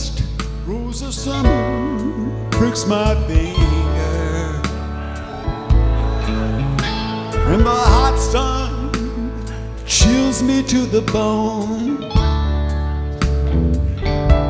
first rose of summer pricks my finger, and the hot sun chills me to the bone.